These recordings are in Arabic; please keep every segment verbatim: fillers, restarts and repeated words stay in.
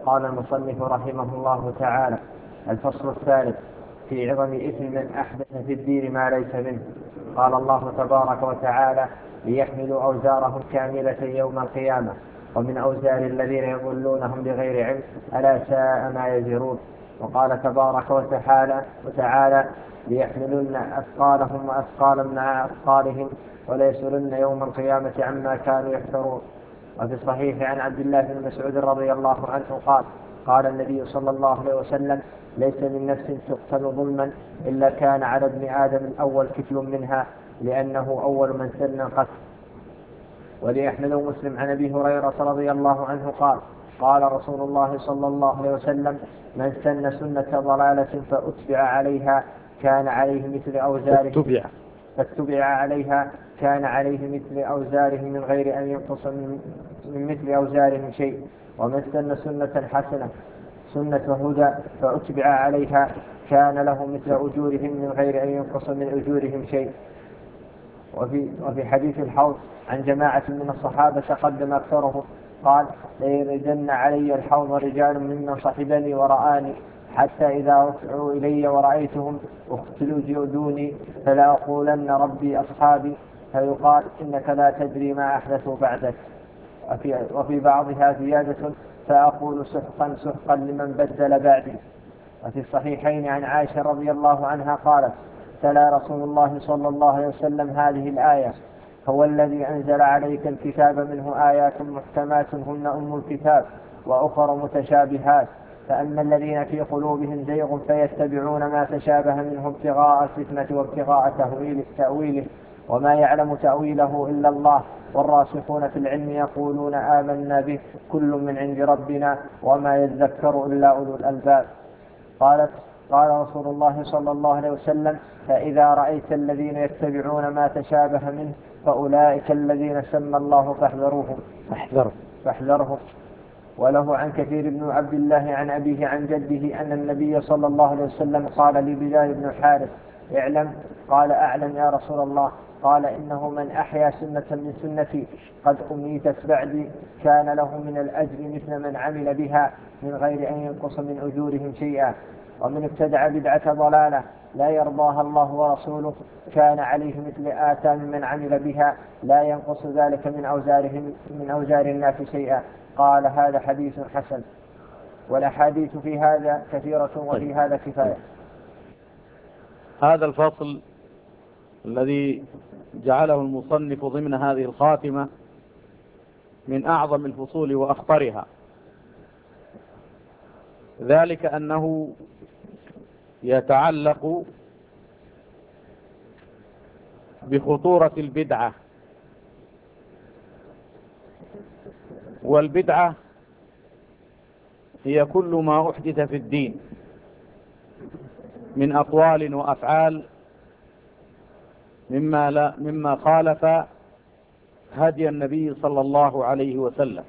قال المصنف رحمه الله تعالى: الفصل الثالث في عظم إثم من أحدث في الدين ما ليس منه. قال الله تبارك وتعالى: ليحملوا أوزارهم كاملة يوم القيامة ومن أوزار الذين يضلونهم بغير علم ألا ساء ما يزرون. وقال تبارك وتعالى, وتعالى ليحملن أثقالهم وأثقالا مع أثقالهم وليسألن يوم القيامة عما كانوا يفترون. وفي الصحيح عن عبد الله بن مسعود رضي الله عنه قال: قال النبي صلى الله عليه وسلم: ليس من نفس تقتل ظلما إلا كان على ابن آدم الأول كفل منها لأنه أول من سن القتل. ولأحمد مسلم عن أبي هريرة رضي الله عنه قال: قال رسول الله صلى الله عليه وسلم: من سن سنة ضلالة فأتبع عليها كان عليه مثل أوزاره فاتبع فاتبع عليها كان عليه مثل أوزاره من غير أن ينقص من, من مثل أوزارهم شيء. ومن سن سنة حسنة سنة هدى فأتبع عليها كان له مثل أجورهم من غير أن ينقص من أجورهم شيء. وفي, وفي حديث الحوض عن جماعة من الصحابة تقدم أكثرهم قال: ليردن علي الحوض رجال ممن صحبني ورآني حتى إذا رفعوا إلي ورأيتهم اقتلوا جودوني فلا أقولن ربي أصحابي فيقال إنك لا تدري ما أحدثوا بعدك. وفي, وفي بعضها زيادة فأقول سحقا سحقا لمن بدل بعدي. وفي الصحيحين عن عائشة رضي الله عنها قالت: تلا رسول الله صلى الله عليه وسلم هذه الآية: هو الذي أنزل عليك الكتاب منه آيات محكمات هن أم الكتاب وأخر متشابهات فأما الذين في قلوبهم زيغ فيتبعون ما تشابه منه ابتغاء الفتنة وابتغاء تأويله, تأويله وما يعلم تأويله إلا الله والراسخون في العلم يقولون آمنا به كل من عند ربنا وما يذكر إلا أولو الألباب. قالت: قال رسول الله صلى الله عليه وسلم: فإذا رأيت الذين يتبعون ما تشابه منه فأولئك الذين سمى الله فاحذروهم فاحذرهم فاحذرهم. وله عن كثير بن عبد الله عن أبيه عن جده أن النبي صلى الله عليه وسلم قال لبلال بن الحارث: اعلم. قال: أعلم يا رسول الله. قال: إنه من أحيا سنة من سنتي قد أميتت بعدي كان له من الأجر مثل من عمل بها من غير أن ينقص من أجورهم شيئا. ومن ابتدع بدعة ضلالة لا يرضاها الله ورسوله كان عليه مثل آثام من عمل بها لا ينقص ذلك من أوزارهم من أوزار الناس شيئا. قال: هذا حديث حسن. والأحاديث في هذا كثيرة وفي هذا كفاية. هذا الفصل الذي جعله المصنف ضمن هذه الخاتمة من أعظم الفصول وأخطرها، ذلك أنه يتعلق بخطورة البدعة. والبدعة هي كل ما أحدث في الدين من أقوال وأفعال مما, لا مما خالف هدي النبي صلى الله عليه وسلم.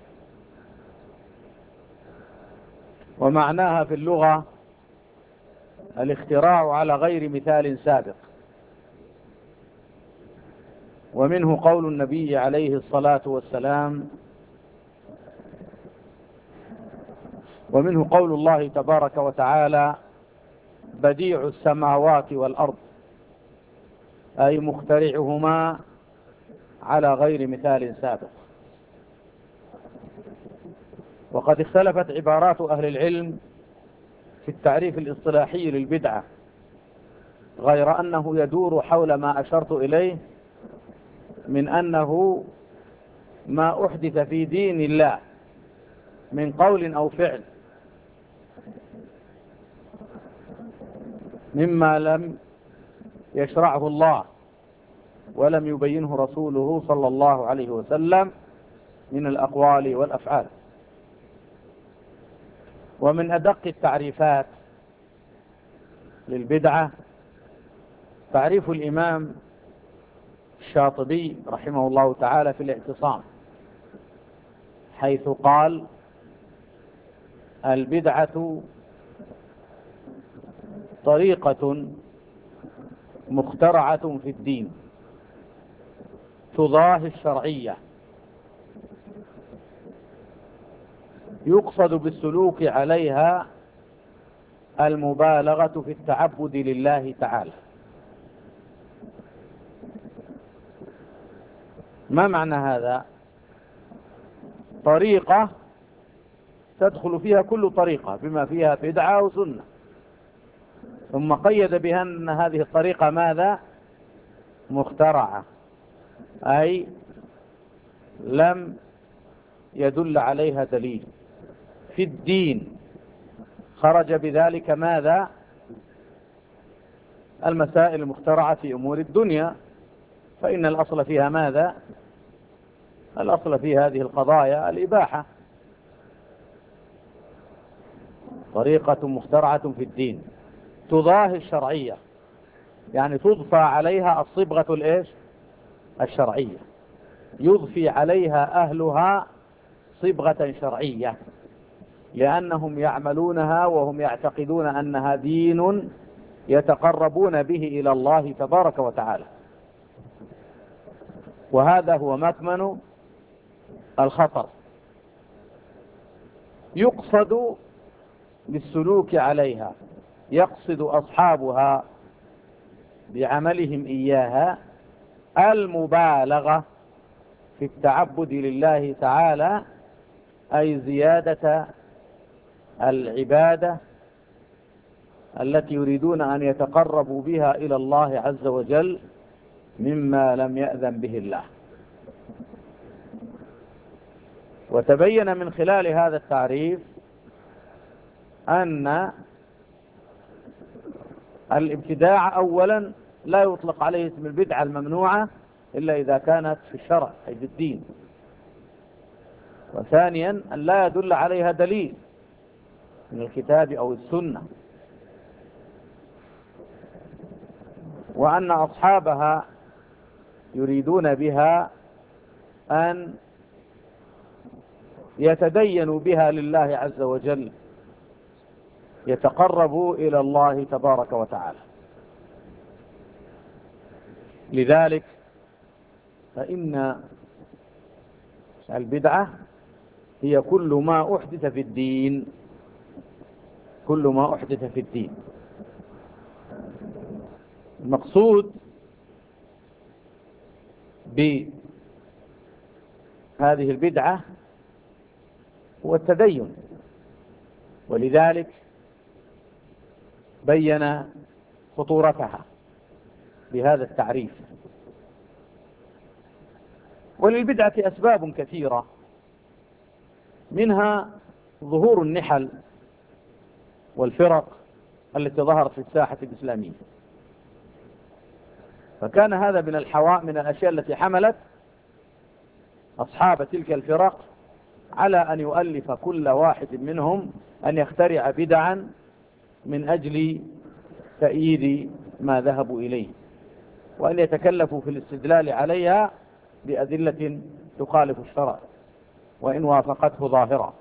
ومعناها في اللغة الاختراع على غير مثال سابق. ومنه قول النبي عليه الصلاة والسلام ومنه قول الله تبارك وتعالى: بديع السماوات والأرض، أي مخترعهما على غير مثال سابق. وقد اختلفت عبارات أهل العلم في التعريف الاصطلاحي للبدعة، غير أنه يدور حول ما أشرت إليه من أنه ما أحدث في دين الله من قول أو فعل مما لم يشرعه الله ولم يبينه رسوله صلى الله عليه وسلم من الأقوال والأفعال. ومن أدق التعريفات للبدعة تعريف الإمام الشاطبي رحمه الله تعالى في الاعتصام، حيث قال: البدعة طريقة مخترعة في الدين تضاهي الشرعية يقصد بالسلوك عليها المبالغة في التعبد لله تعالى. ما معنى هذا؟ طريقة تدخل فيها كل طريقة بما فيها بدعة وسنة، ثم قيد بها أن هذه الطريقة ماذا؟ مخترعة، أي لم يدل عليها دليل في الدين. خرج بذلك ماذا؟ المسائل المخترعة في أمور الدنيا، فإن الأصل فيها ماذا؟ الأصل في هذه القضايا الإباحة. طريقة مخترعة في الدين تضاهي الشرعية، يعني تضفى عليها الصبغة الإيش؟ الشرعية، يضفي عليها أهلها صبغة شرعية، لأنهم يعملونها وهم يعتقدون أنها دين يتقربون به إلى الله تبارك وتعالى. وهذا هو مكمن الخطر. يقصد بالسلوك عليها، يقصد أصحابها بعملهم إياها المبالغة في التعبد لله تعالى، أي زيادة العبادة التي يريدون أن يتقربوا بها إلى الله عز وجل مما لم يأذن به الله. وتبين من خلال هذا التعريف أن الابتداع أولا لا يطلق عليه اسم البدعة الممنوعة إلا إذا كانت في الشرع أي في الدين، وثانيا أن لا يدل عليها دليل من الكتاب أو السنة، وأن أصحابها يريدون بها أن يتدينوا بها لله عز وجل، يتقربوا إلى الله تبارك وتعالى. لذلك فإن البدعة هي كل ما أحدث في الدين، كل ما أحدث في الدين. المقصود بهذه البدعة هو التدين، ولذلك بين خطورتها بهذا التعريف. وللبدعة أسباب كثيرة، منها ظهور النحل والفرق التي ظهرت في الساحة الإسلامية، فكان هذا من الحواء من الأشياء التي حملت أصحاب تلك الفرق على أن يؤلف كل واحد منهم أن يخترع بدعا من أجل تأييد ما ذهبوا إليه، وأن يتكلفوا في الاستدلال عليها بأدلة تخالف الشرع وإن وافقته ظاهرة.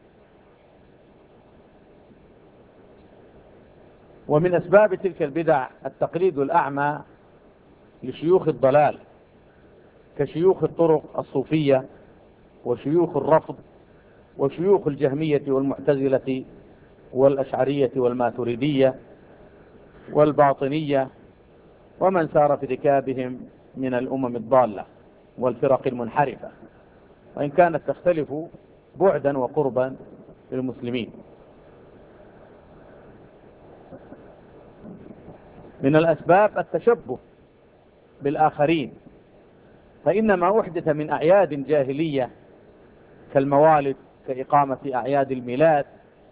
ومن أسباب تلك البدع التقليد الأعمى لشيوخ الضلال كشيوخ الطرق الصوفية وشيوخ الرفض وشيوخ الجهمية والمعتزلة والأشعرية والماتريدية والباطنية ومن سار في ركابهم من الأمم الضالة والفرق المنحرفة، وإن كانت تختلف بعدا وقربا للمسلمين. من الأسباب التشبه بالآخرين، فإن ما أحدث من أعياد جاهلية كالموالد كإقامة أعياد الميلاد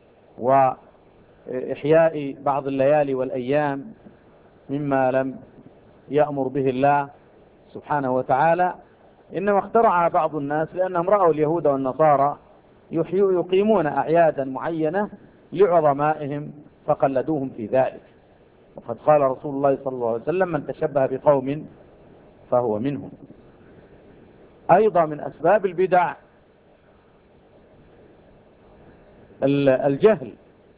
وإحياء بعض الليالي والأيام مما لم يأمر به الله سبحانه وتعالى، إنما اخترعها بعض الناس لأنهم رأوا اليهود والنصارى يقيمون أعيادا معينة لعظمائهم فقلدوهم في ذلك. وقد قال رسول الله صلى الله عليه وسلم: من تشبه بقوم فهو منهم. أيضا من أسباب البدع الجهل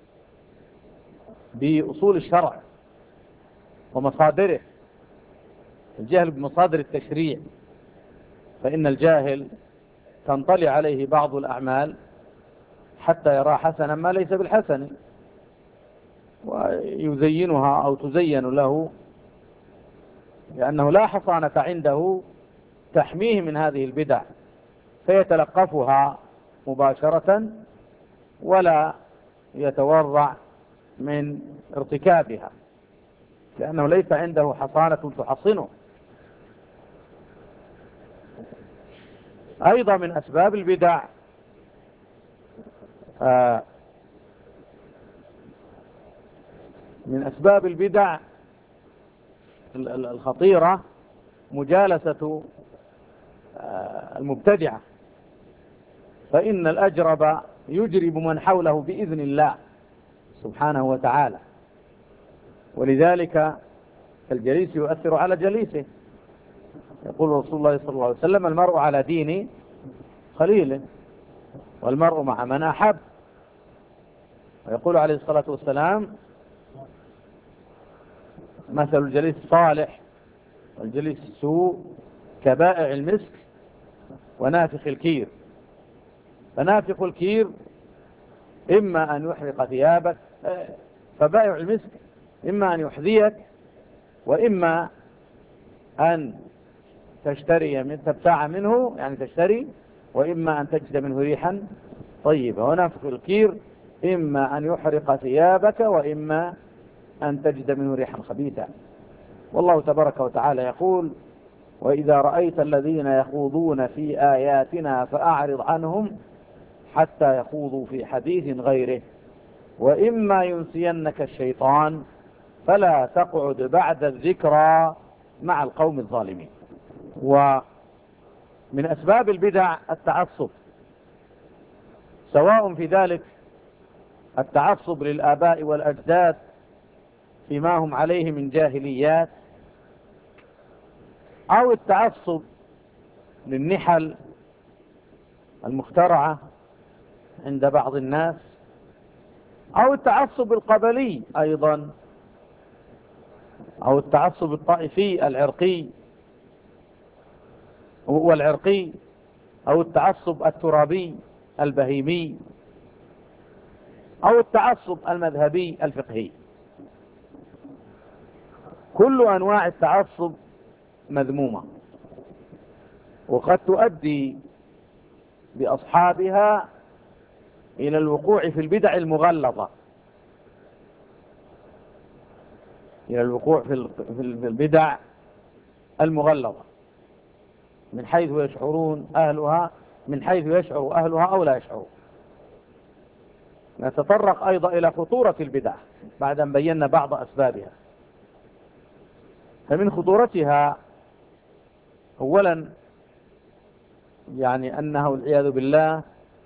بأصول الشرع ومصادره، الجهل بمصادر التشريع، فإن الجاهل تنطلي عليه بعض الأعمال حتى يرى حسنا ما ليس بالحسن، ويزينها أو تزين له، لأنه لا حصانة عنده تحميه من هذه البدع، فيتلقفها مباشرة ولا يتورع من ارتكابها، لأنه ليس عنده حصانة تحصنه. أيضا من أسباب البدع آه من أسباب البدع الخطيرة مجالسة آه المبتدعة، فإن الأجرب يجرب من حوله بإذن الله سبحانه وتعالى، ولذلك الجليس يؤثر على جليسه. يقول رسول الله صلى الله عليه وسلم: المرء على دين خليله، والمرء مع من أحب. ويقول عليه الصلاة والسلام: مثل الجليس الصالح والجليس السوء كبائع المسك ونافخ الكير. فنافخ الكير إما أن يحرق ثيابك، فبائع المسك إما أن يحذيك، وإما أن تشتري من تبتاع منه، يعني تشتري، وإما أن تجد منه ريحا طيبة. ونافخ الكير إما أن يحرق ثيابك، وإما أن تجد منه ريحا خبيثا. والله تبارك وتعالى يقول: وإذا رأيت الذين يخوضون في آياتنا فأعرض عنهم حتى يخوضوا في حديث غيره، وإما ينسينك الشيطان فلا تقعد بعد الذكرى مع القوم الظالمين. ومن أسباب البدع التعصب، سواء في ذلك التعصب للآباء والأجداد فيما هم عليه من جاهليات، أو التعصب للنحل المخترعة عند بعض الناس، أو التعصب القبلي أيضا، أو التعصب الطائفي العرقي والعرقي، أو التعصب الترابي البهيمي، أو التعصب المذهبي الفقهي. كل أنواع التعصب مذمومة، وقد تؤدي بأصحابها إلى الوقوع في البدع المغلظة، إلى الوقوع في البدع المغلظة من حيث يشعرون أهلها، من حيث يشعر أهلها أو لا يشعرون. نتطرق أيضا إلى خطورة البدع بعد أن بينا بعض أسبابها. فمن خطورتها أولا يعني أنه والعياذ بالله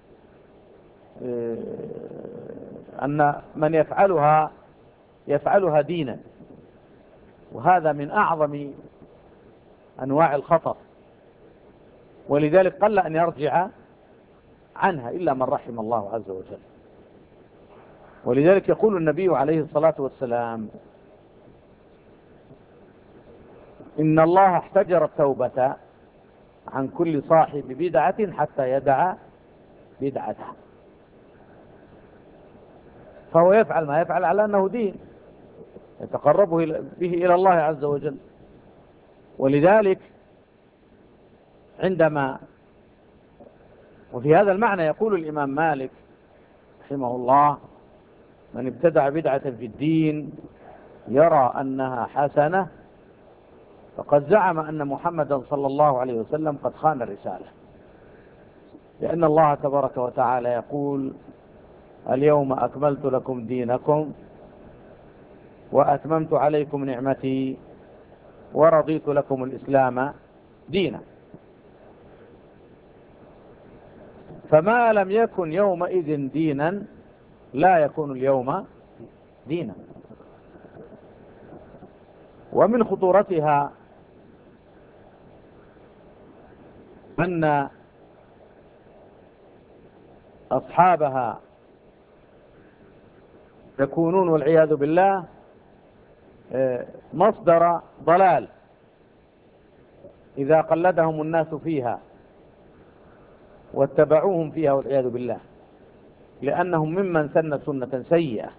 أن من يفعلها يفعلها دينا، وهذا من أعظم أنواع الخطر، ولذلك قل أن يرجع عنها إلا من رحم الله عز وجل. ولذلك يقول النبي عليه الصلاة والسلام: إن الله احتجر التوبة عن كل صاحب بدعة حتى يدع بدعته. فهو يفعل ما يفعل على أنه دين يتقرب به إلى الله عز وجل. ولذلك عندما وفي هذا المعنى يقول الإمام مالك رحمه الله: من ابتدع بدعة في الدين يرى أنها حسنة فقد زعم أن محمدا صلى الله عليه وسلم قد خان الرسالة، لأن الله تبارك وتعالى يقول: اليوم أكملت لكم دينكم وأتممت عليكم نعمتي ورضيت لكم الإسلام دينا. فما لم يكن يومئذ دينا لا يكون اليوم دينا. ومن خطورتها أن أصحابها يكونون والعياذ بالله مصدر ضلال إذا قلدهم الناس فيها واتبعوهم فيها والعياذ بالله. لأنهم ممن سن سنة سيئة.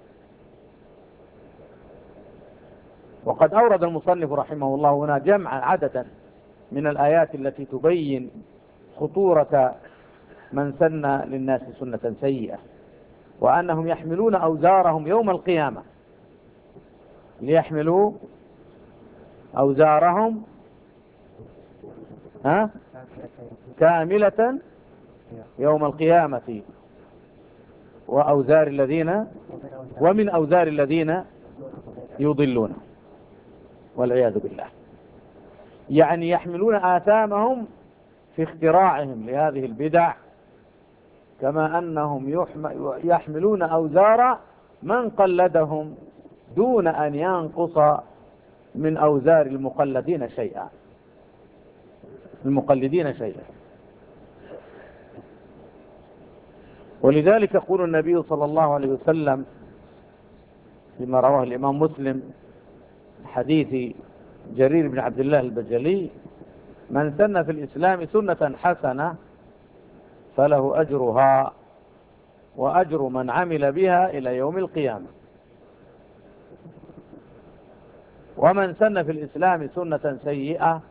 وقد أورد المصنف رحمه الله هنا جمعا عددا من الآيات التي تبين خطورة من سن للناس سنة سيئة، وأنهم يحملون أوزارهم يوم القيامة، ليحملوا أوزارهم ها كاملة يوم القيامة، وأوزار الذين ومن أوزار الذين يضلون والعياذ بالله. يعني يحملون آثامهم في اختراعهم لهذه البدع، كما أنهم يحملون أوزار من قلدهم دون أن ينقص من أوزار المقلدين شيئا المقلدين شيئا. ولذلك يقول النبي صلى الله عليه وسلم فيما رواه الإمام مسلم حديث جرير بن عبد الله البجلي: من سن في الإسلام سنة حسنة فله أجرها وأجر من عمل بها إلى يوم القيامة، ومن سن في الإسلام سنة سيئة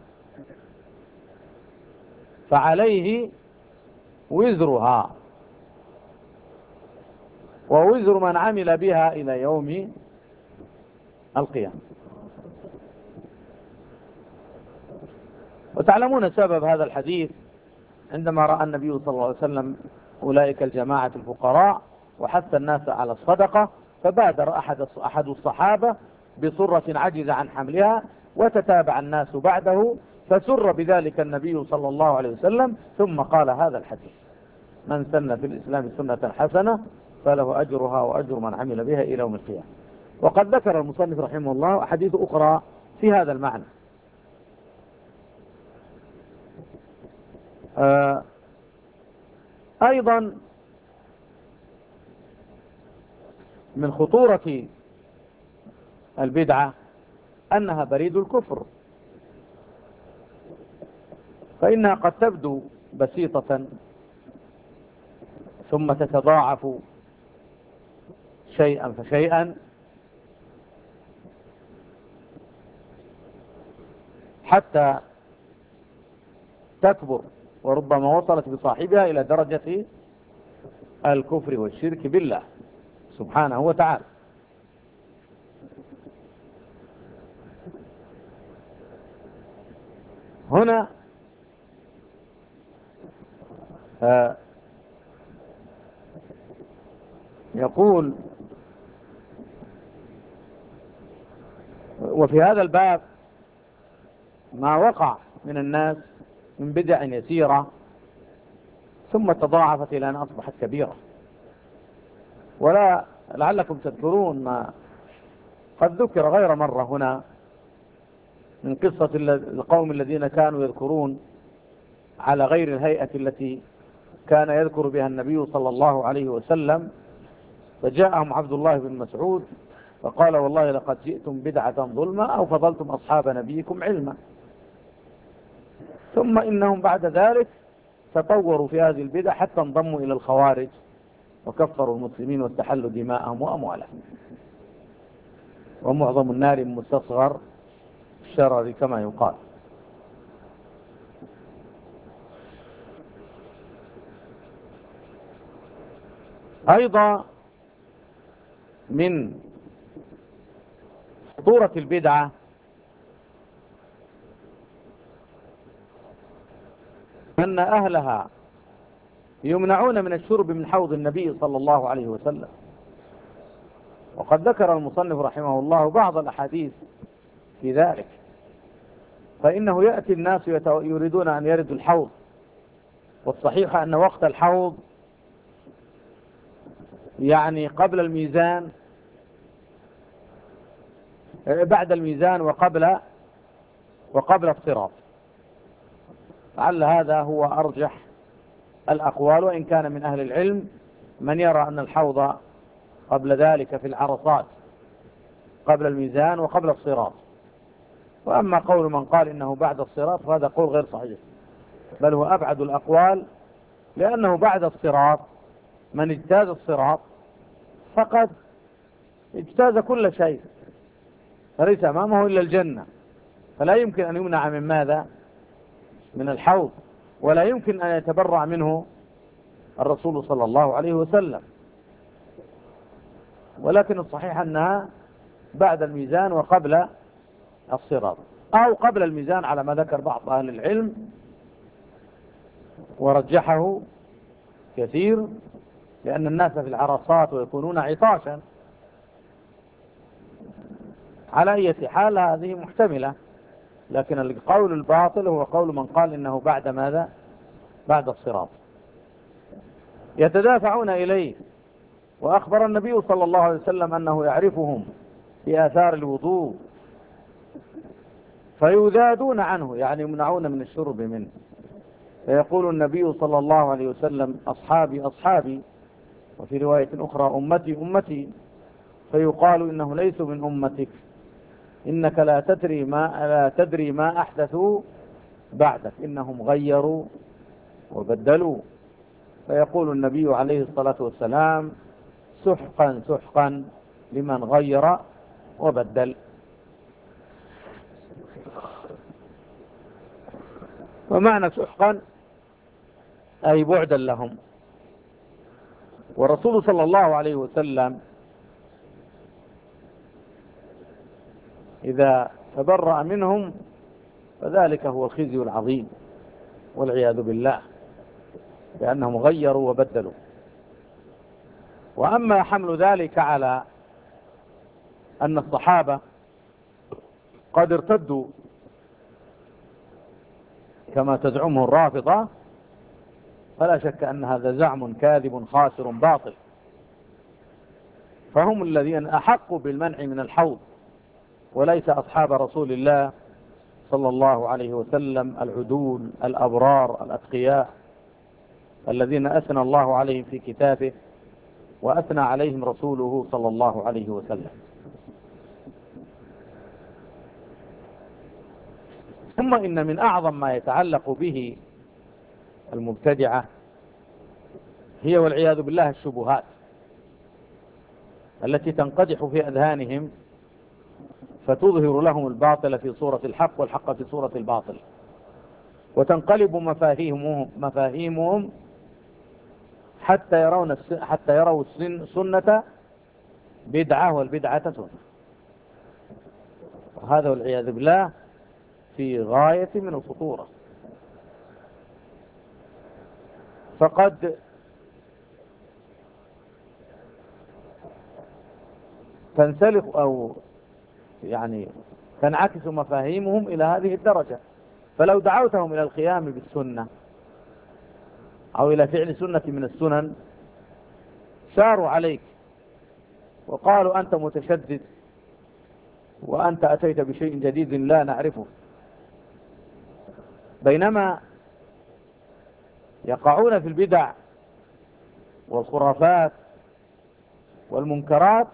فعليه وزرها ووزر من عمل بها إلى يوم القيامة. وتعلمون سبب هذا الحديث عندما رأى النبي صلى الله عليه وسلم أولئك الجماعة الفقراء وحث الناس على الصدقة، فبادر أحد أحد الصحابة بصرة عجز عن حملها، وتتابع الناس بعده، فسر بذلك النبي صلى الله عليه وسلم، ثم قال هذا الحديث: من سن في الإسلام سنة حسنة فله أجرها وأجر من عمل بها إلى يوم القيامة. وقد ذكر المصنف رحمه الله أحاديث أخرى في هذا المعنى. آه أيضا من خطورة البدعة أنها بريد الكفر، فإنها قد تبدو بسيطة ثم تتضاعف شيئا فشيئا حتى تكبر، وربما وصلت بصاحبها إلى درجة الكفر والشرك بالله سبحانه وتعالى. هنا آه يقول: وفي هذا الباب ما وقع من الناس من بدع يسيرة ثم تضاعفت إلى أن أصبحت كبيرة. ولا لعلكم تذكرون ما قد ذكر غير مرة هنا من قصة القوم الذين كانوا يذكرون على غير الهيئة التي كان يذكر بها النبي صلى الله عليه وسلم، فجاءهم عبد الله بن مسعود فقال: والله لقد جئتم بدعة ظلمة أو فضلتم أصحاب نبيكم علما. ثم إنهم بعد ذلك تطوروا في هذه البدع حتى انضموا إلى الخوارج وكفروا المسلمين واستحلوا دماءهم وأموالهم. ومعظم النار مستصغر الشرر كما يقال. أيضا من خطورة البدعة أن أهلها يمنعون من الشرب من حوض النبي صلى الله عليه وسلم. وقد ذكر المصنف رحمه الله بعض الأحاديث في ذلك، فإنه يأتي الناس يريدون أن يردوا الحوض، والصحيح أن وقت الحوض يعني قبل الميزان بعد الميزان وقبل وقبل الصراط. لعل هذا هو أرجح الأقوال، وإن كان من أهل العلم من يرى أن الحوض قبل ذلك في العرصات قبل الميزان وقبل الصراط. وأما قول من قال إنه بعد الصراط فهذا قول غير صحيح، بل هو أبعد الأقوال، لأنه بعد الصراط من اجتاز الصراط فقد اجتاز كل شيء، فليس أمامه إلا الجنة، فلا يمكن أن يمنع من ماذا؟ من الحوض، ولا يمكن أن يتبرع منه الرسول صلى الله عليه وسلم. ولكن الصحيح أنها بعد الميزان وقبل الصراط، أو قبل الميزان على ما ذكر بعض أهل العلم ورجحه كثير، لأن الناس في العرصات ويكونون عطاشا. على أي حال هذه محتملة، لكن القول الباطل هو قول من قال إنه بعد ماذا؟ بعد الصراط. يتدافعون إليه، وأخبر النبي صلى الله عليه وسلم أنه يعرفهم في آثار الوضوء، فيذادون عنه، يعني يمنعون من الشرب منه. فيقول النبي صلى الله عليه وسلم أصحابي أصحابي، وفي رواية أخرى أمتي أمتي، فيقال إنه ليس من أمتك، إنك لا تدري ما, لا تدري ما أحدثوا بعدك، إنهم غيروا وبدلوا. فيقول النبي عليه الصلاة والسلام سحقا سحقا لمن غير وبدل. ومعنى سحقا أي بعدا لهم. والرسول صلى الله عليه وسلم إذا تبرأ منهم فذلك هو الخزي العظيم والعياذ بالله، لأنهم غيروا وبدلوا. وأما حمل ذلك على أن الصحابة قد ارتدوا كما تزعمه الرافضة، فلا شك أن هذا زعم كاذب خاسر باطل، فهم الذين أحقوا بالمنع من الحوض، وليس أصحاب رسول الله صلى الله عليه وسلم العدول الأبرار الأتقياء الذين أثنى الله عليهم في كتابه وأثنى عليهم رسوله صلى الله عليه وسلم. ثم إن من أعظم ما يتعلق به المبتدعة هي والعياذ بالله الشبهات التي تنقدح في أذهانهم، فتظهر لهم الباطل في صورة الحق والحق في صورة الباطل، وتنقلب مفاهيمهم مفاهيمهم حتى يرون حتى يروا السنة بدعة والبدعة سنة. وهذا والعياذ بالله في غاية من الخطورة. فقد تنسلخ أو يعني تنعكس مفاهيمهم إلى هذه الدرجة. فلو دعوتهم إلى القيام بالسنة أو إلى فعل سنة من السنن ساروا عليك وقالوا أنت متشدد وأنت أتيت بشيء جديد لا نعرفه، بينما يقعون في البدع والخرافات والمنكرات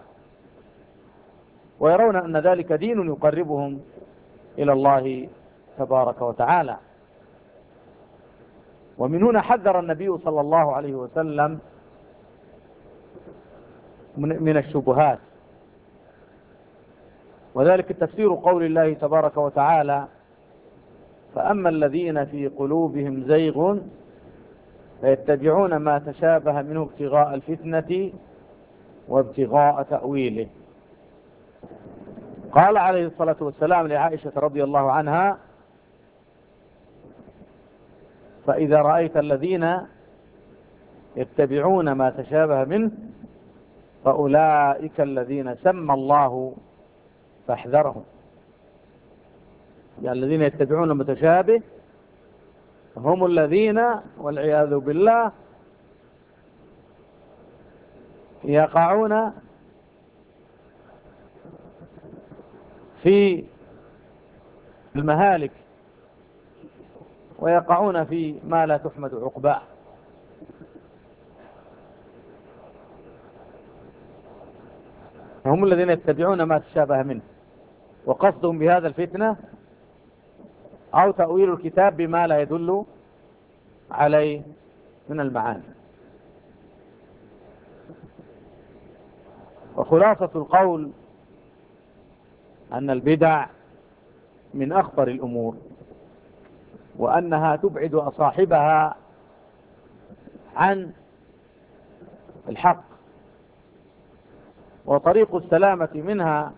ويرون أن ذلك دين يقربهم إلى الله تبارك وتعالى. ومن هنا حذر النبي صلى الله عليه وسلم من الشبهات، وذلك تفسير قول الله تبارك وتعالى فأما الذين في قلوبهم زيغ فيتبعون ما تشابه منه ابتغاء الفتنة وابتغاء تأويله. قال عليه الصلاة والسلام لعائشة رضي الله عنها فإذا رأيت الذين يتبعون ما تشابه منه فأولئك الذين سمى الله فاحذرهم. يعني الذين يتبعون المتشابه هم الذين والعياذ بالله يقعون في المهالك ويقعون في ما لا تحمد عقباه. هم الذين يتبعون ما تشابه منه، وقصدهم بهذا الفتنة أو تأويل الكتاب بما لا يدل عليه من المعاني. وخلاصة القول أن البدع من أخطر الأمور، وأنها تبعد صاحبها عن الحق، وطريق السلامة منها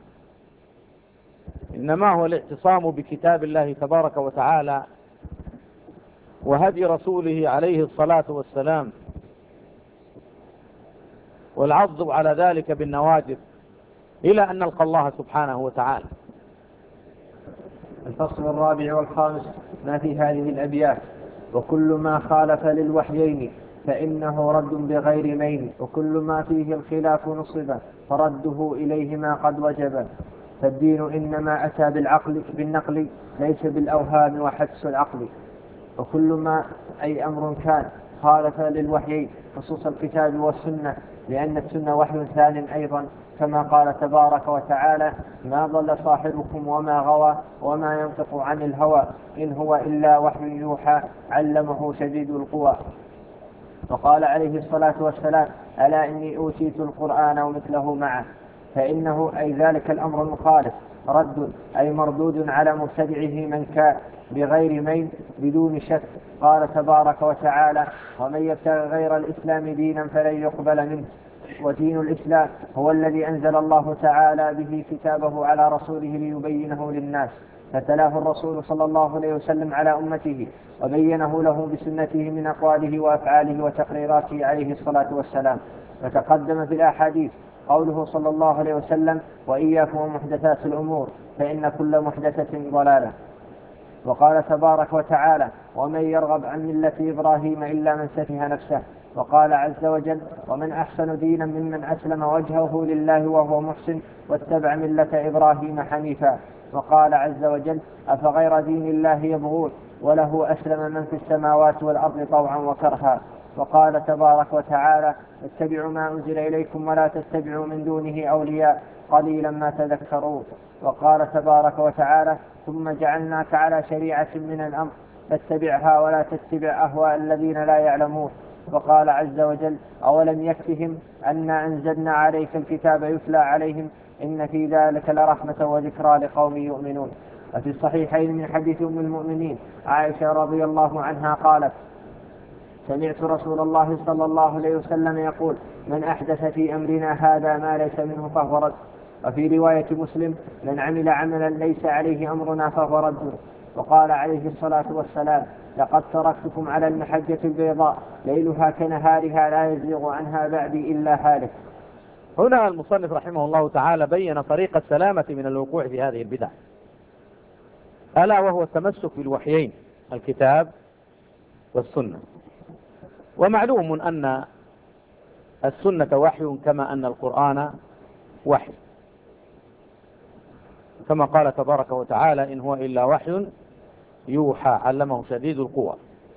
إنما هو الاعتصام بكتاب الله تبارك وتعالى وهدي رسوله عليه الصلاة والسلام، والعض على ذلك بالنواجذ إلى أن نلقى الله سبحانه وتعالى. الفصل الرابع والخامس ما في هذه الأبيات: وكل ما خالف للوحيين فإنه رد بغير مين، وكل ما فيه الخلاف نصب فرده إليهما قد وجب، فالدين إنما أتى بالعقل بالنقل ليس بالأوهام وحدس العقل. وكل ما أي أمر كان خالف للوحيين خصوص الكتاب والسنة، لأن السنة وحي ثان أيضا، كما قال تبارك وتعالى: ما ضل صاحبكم وما غوى وما ينطق عن الهوى إن هو إلا وحي يوحى علمه شديد القوى. وقال عليه الصلاة والسلام: ألا إني أوتيت القرآن ومثله معه، فإنه أي ذلك الأمر المخالف رد أي مردود على مبتدعه من كان بغير مين بدون شك. قال تبارك وتعالى: ومن يبتغي غير الإسلام دينا فلن يقبل منه، ودين الإسلام هو الذي أنزل الله تعالى به كتابه على رسوله ليبينه للناس، فتلاه الرسول صلى الله عليه وسلم على أمته وبينه له بسنته من أقواله وأفعاله وتقريراته عليه الصلاة والسلام. فتقدم في الأحاديث قوله صلى الله عليه وسلم: وإياكم ومحدثات الأمور فإن كل محدثة ضلالة. وقال تبارك وتعالى: ومن يرغب عن ملة إبراهيم إلا من سفه نفسه. وقال عز وجل: ومن أحسن دينا ممن أسلم وجهه لله وهو محسن واتبع ملة إبراهيم حنيفا. وقال عز وجل: أفغير دين الله يبغون وله أسلم من في السماوات والأرض طوعا وكرها. وقال تبارك وتعالى: اتبعوا ما أنزل إليكم ولا تتبعوا من دونه أولياء قليلا ما تذكرون. وقال تبارك وتعالى: ثم جعلناك على شريعة من الأمر فاتبعها ولا تتبع أهواء الذين لا يعلمون. وقال عز وجل: أولم يكفهم أنا أنزلنا عليك الكتاب يتلى عليهم إن في ذلك لرحمة وذكرى لقوم يؤمنون. وفي الصحيحين من حديث أم المؤمنين عائشة رضي الله عنها قالت: سمعت رسول الله صلى الله عليه وسلم يقول: من أحدث في أمرنا هذا ما ليس منه فهو رد. وفي رواية مسلم: من عمل عملا ليس عليه أمرنا فهو رد. وقال عليه الصلاة والسلام: لقد تركتكم على المحجة البيضاء ليلها كنهارها لا يزيغ عنها بعدي إلا هالك. هنا المصنف رحمه الله تعالى بين طريق السلامة من الوقوع في هذه البدع، ألا وهو التمسك بالوحيين الكتاب والسنة. ومعلوم أن السنة وحي كما أن القرآن وحي، كما قال تبارك وتعالى: إن هو إلا وحي يوحى علمه شديد القوى.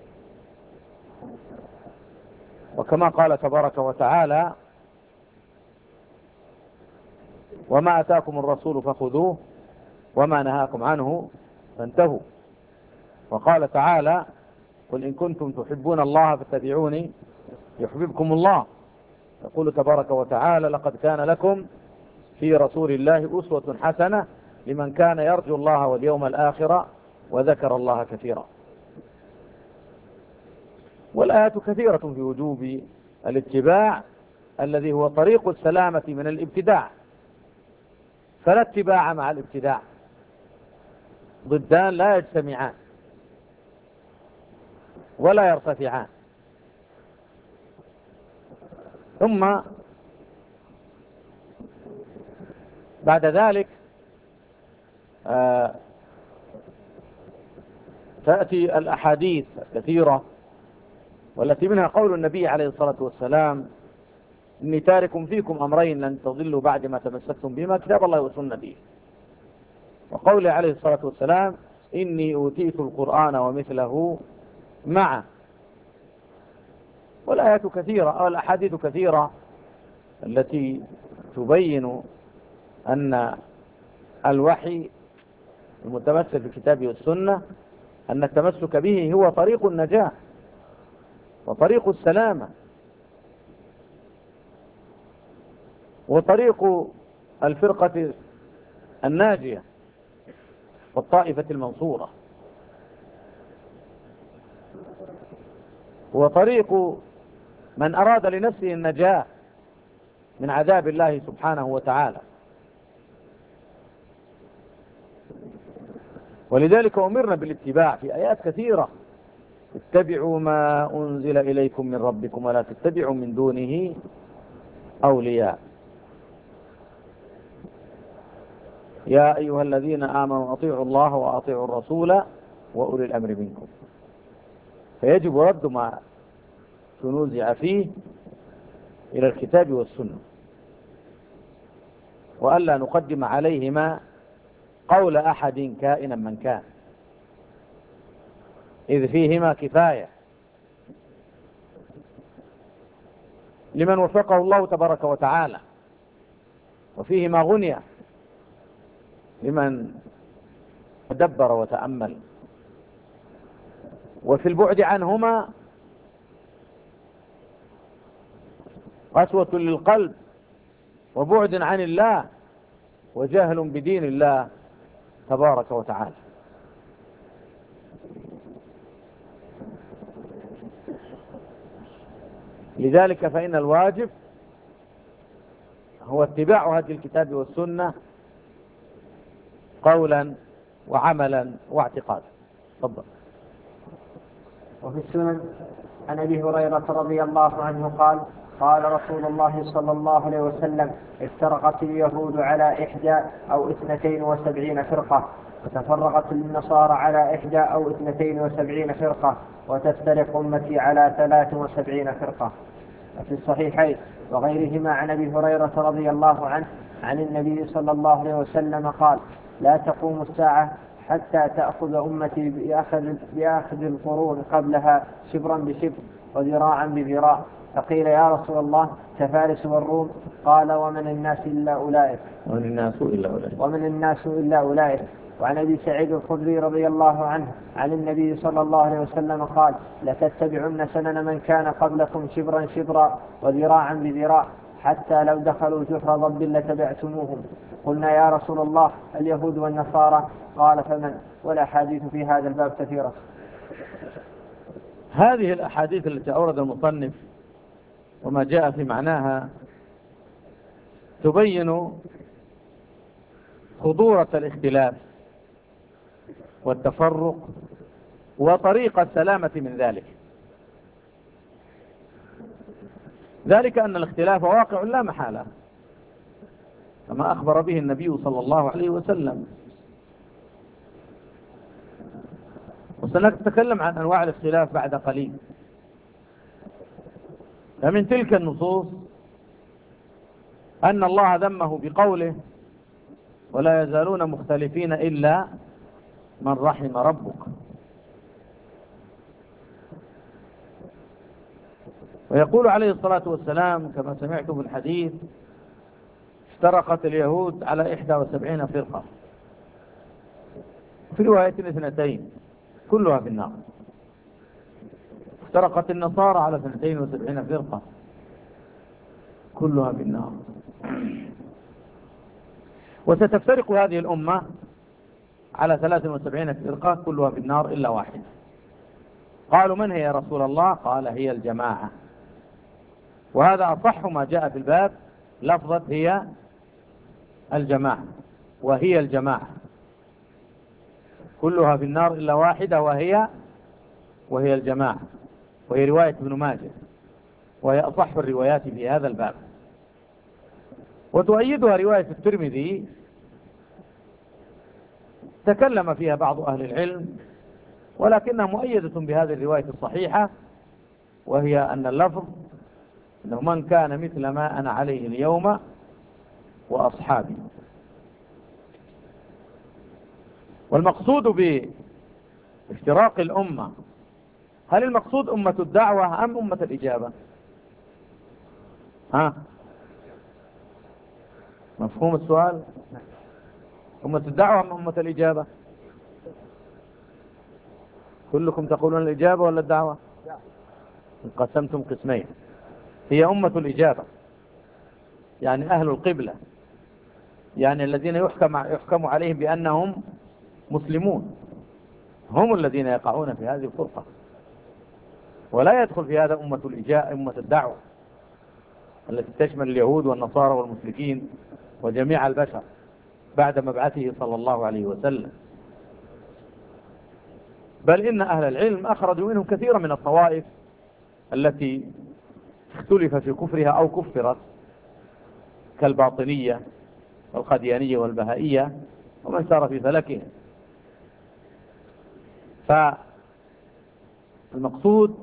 وكما قال تبارك وتعالى: وما أتاكم الرسول فخذوه وما نهاكم عنه فانتهوا. وقال تعالى: قل إن كنتم تحبون الله فاتبعوني يحببكم الله. يقول تبارك وتعالى: لقد كان لكم في رسول الله أسوة حسنة لمن كان يرجو الله واليوم الآخر وذكر الله كثيرا. والآيات كثيرة في وجوب الاتباع الذي هو طريق السلامة من الابتداع، فلا اتباع مع الابتداع، ضدان لا يجتمعان ولا يرتفعان. ثم بعد ذلك آه تأتي الأحاديث الكثيرة والتي منها قول النبي عليه الصلاة والسلام: إني تارك فيكم أمرين لن تضلوا بعد ما تمسكتم بما كتاب الله وسنتي. وقوله عليه الصلاة والسلام: إني أوتيت القرآن ومثله معه. والآيات كثيرة أو الأحاديث كثيرة التي تبين أن الوحي المتمثل في الكتاب والسنة أن التمسك به هو طريق النجاة وطريق السلامة. وطريق الفرقة الناجية والطائفة المنصورة، وطريق من أراد لنفسه النجاة من عذاب الله سبحانه وتعالى. ولذلك أمرنا بالاتباع في آيات كثيرة: اتبعوا ما أنزل إليكم من ربكم ولا تتبعوا من دونه أولياء. يا أيها الذين آمنوا أطيعوا الله وأطيعوا الرسول وأولي الأمر منكم. فيجب رد ما تنوزع فيه إلى الكتاب والسنة، وألا نقدم عليهما قول أحد كائنا من كان، إذ فيهما كفاية لمن وفقه الله تبارك وتعالى، وفيهما غنية لمن تدبر وتأمل. وفي البعد عنهما قسوة للقلب وبعد عن الله وجهل بدين الله تبارك وتعالى. لذلك فإن الواجب هو اتباع هدي الكتاب والسنة قولا وعملا واعتقادا. تفضل. وفي السنن عن أبي هريرة رضي الله عنه قال: قال رسول الله صلى الله عليه وسلم: افترقت اليهود على إحدى أو اثنتين وسبعين فرقة، وتفرقت النصارى على إحدى أو اثنتين وسبعين فرقة، وتفترق أمتي على ثلاث وسبعين فرقة. في الصحيحين وغيرهما عن أبي هريرة رضي الله عنه عن النبي صلى الله عليه وسلم قال: لا تقوم الساعة حتى تأخذ أمتي بأخذ, بأخذ القرون قبلها شبرا بشبر وذراعا بذراع. فقيل: يا رسول الله كفارس والروم؟ قال: ومن الناس إلا أولئك. ومن الناس إلا أولئك. ومن الناس إلا أولئك. وعن أبي سعيد الخدري رضي الله عنه عن النبي صلى الله عليه وسلم قال: لتتبعن سنن من كان قبلكم شبرا شبرا وذراعا بذراع، حتى لو دخلوا جحر ضب لتبعتموهم. قلنا: يا رسول الله اليهود والنصارى؟ قال: فمن؟ والأحاديث في هذا الباب كثيرة. هذه الأحاديث التي أورد المصنف وما جاء في معناها تبين خطورة الاختلاف والتفرق وطريق السلامة من ذلك. ذلك أن الاختلاف واقع لا محالة، كما أخبر به النبي صلى الله عليه وسلم. وسنتكلم عن أنواع الاختلاف بعد قليل. فمن تلك النصوص أن الله ذمه بقوله: ولا يزالون مختلفين إلا من رحم ربك. ويقول عليه الصلاة والسلام كما سمعت في الحديث: افترقت اليهود على إحدى وسبعين فرقة، في رواية اثنتين كلها في النار. افترقت النصارى على اثنتين وسبعين فرقة كلها في النار. وستفترق هذه الأمة على ثلاث وسبعين فرقة كلها في النار إلا واحدة. قالوا: من هي يا رسول الله؟ قال: هي الجماعة. وهذا أصح ما جاء في الباب، لفظة هي الجماعة، وهي الجماعة كلها في النار إلا واحدة، وهي وهي الجماعة. وهي رواية ابن ماجه، وهي أصح الروايات في هذا الباب. وتؤيدها رواية الترمذي تكلم فيها بعض أهل العلم، ولكنها مؤيدة بهذه الرواية الصحيحة، وهي أن اللفظ أنه: من كان مثل ما أنا عليه اليوم وأصحابي. والمقصود بافتراق الأمة، هل المقصود أمة الدعوة أم أمة الإجابة؟ ها؟ مفهوم السؤال؟ أمة الدعوة أم أمة الإجابة؟ كلكم تقولون الإجابة ولا الدعوة؟ انقسمتم قسمين. هي أمة الإجابة، يعني أهل القبلة، يعني الذين يحكم, يحكم عليهم بأنهم مسلمون، هم الذين يقعون في هذه الفرقة. ولا يدخل في هذا أمة الإجاء أمة الدعوة التي تشمل اليهود والنصارى والمشركين وجميع البشر بعد مبعثه صلى الله عليه وسلم. بل إن أهل العلم أخرجوا منهم كثيرا من الطوائف التي اختلف في كفرها أو كفرت، كالباطنية والقديانية والبهائية ومن سار في فلكهم. فالمقصود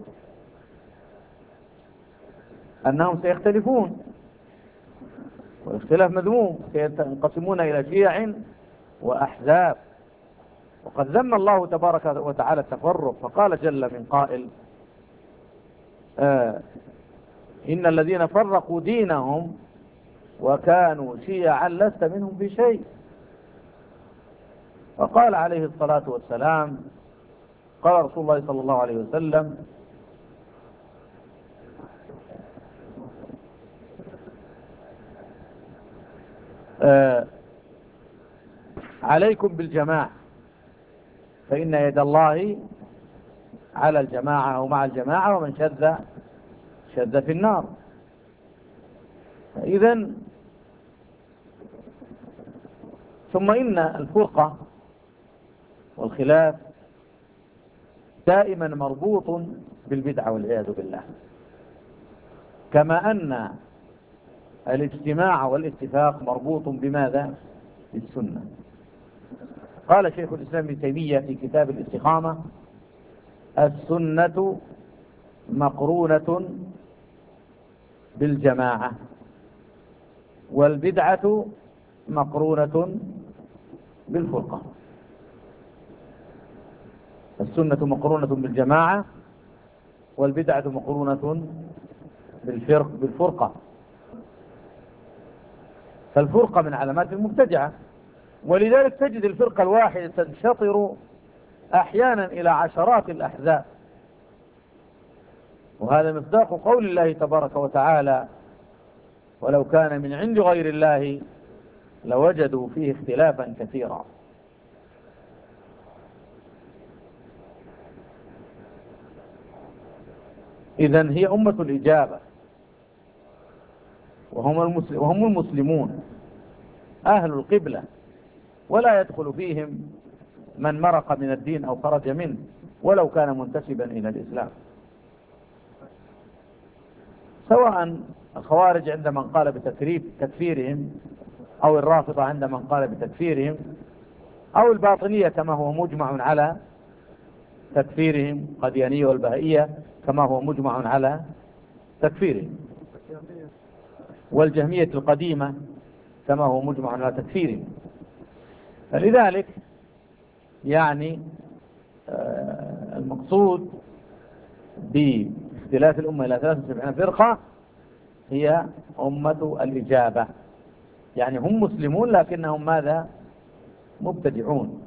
أنهم سيختلفون، والاختلاف مذموم، سينقسمون إلى شيع وأحزاب. وقد ذم الله تبارك وتعالى التفرق، فقال جل من قائل: آه إن الذين فرقوا دينهم وكانوا شيعا لست منهم في شيء. وقال عليه الصلاة والسلام، قال رسول الله صلى الله عليه وسلم: آه عليكم بالجماعة فإن يد الله على الجماعة أو مع الجماعة، ومن شذ شذ في النار. إذن ثم إن الفرقة والخلاف دائما مربوط بالبدعة والعياذ بالله، كما أن الاجتماع والاتفاق مربوط بماذا؟ بالسنة. قال شيخ الإسلام ابن تيمية في كتاب الاستقامة: السنة مقرونة بالجماعة، والبدعة مقرونة بالفرقة. السنة مقرونة بالجماعة، والبدعة مقرونة بالفرق بالفرقة. فالفرقة من علامات المبتدعة، ولذلك تجد الفرقة الواحدة تنشطر أحيانا إلى عشرات الأحزاب. وهذا مصداق قول الله تبارك وتعالى: ولو كان من عند غير الله لوجدوا فيه اختلافا كثيرا. إذن هي أمة الإجابة، وهم وهم المسلمون أهل القبلة، ولا يدخل فيهم من مرق من الدين أو خرج منه ولو كان منتسبا إلى الإسلام، سواء الخوارج عند من قال بتكفيرهم، أو الرافضة عند من قال بتكفيرهم، أو الباطنية كما هو مجمع على تكفيرهم، قديانية والبهائية كما هو مجمع على تكفيرهم، والجهمية القديمة كما هو مجمع على تكفيرهم. فلذلك يعني المقصود باختلاف الأمة إلى ثلاثة وسبعين فرقة هي أمة الإجابة، يعني هم مسلمون لكنهم ماذا؟ مبتدعون.